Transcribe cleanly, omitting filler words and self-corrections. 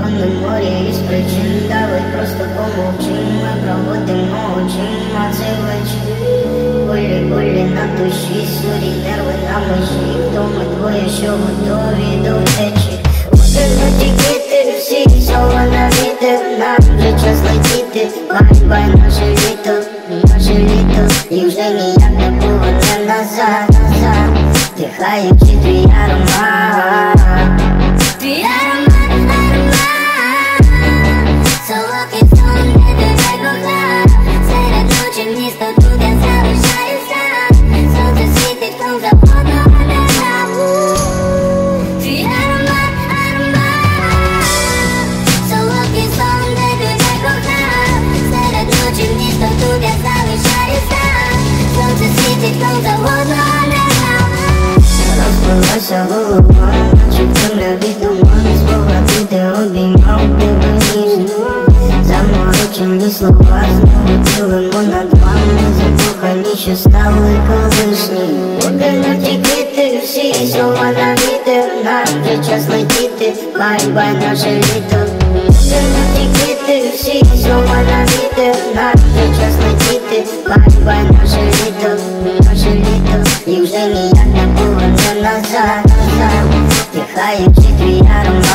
Туманне море із причин, давай просто помовчим. Ми проводимо очима цей вечір. Болі на душі, сурі нерви на межі. Хто ми двоє, що готові до втечі. Викинуті квіти, всі слова на вітер. Нам вже час летіти, бай-бай, наше літо, наше літо. І вже ніяк не поверне назад, назад. Дихаючи твій аромат. Твій аромат, аромат. Солодкий сон, де тебе кохаю. Серед ночі місто, тут я залишаюся. Сонце світить, ком завгодно не забув. Твій аромат, аромат. Солодкий сон, де тебе кохаю. Серед ночі місто, тут я залишаюся. Сонце світить, ком завгодно не забув. Розбилася голова, наче в темряві туман. Спогади, де обіймав тебе ніжно. Заморочені слова, знову ділимо над вами. Закохані, що стали колишні. Викинуті квіти, всі слова на вітер. Нам вже час летіти, бай-бай, наше літо. Викинуті квіти, всі слова на вітер. Нам вже час летіти, бай-бай, наше літо, наше літо. І вже ніяк не поверне назад, назад. Дихаючи твій аромат.